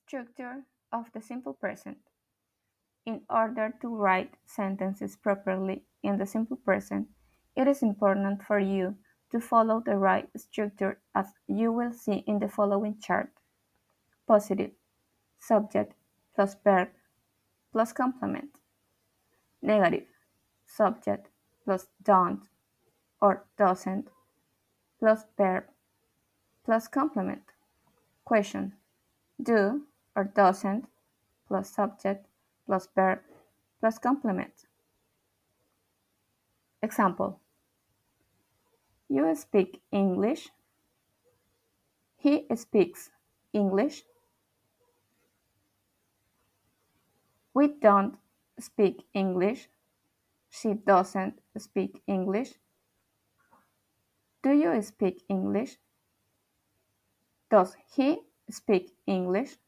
Structure of the simple present. In order to write sentences properly in the simple present, it is important for you to follow the right structure as you will see in the following chart. Positive, subject plus verb plus complement. Negative, subject plus don't or doesn't plus verb plus complement. Question: do or doesn't plus subject plus verb plus complement. Example: you speak English. He speaks English. We don't speak English. She doesn't speak English. Do you speak English? Does he speak English?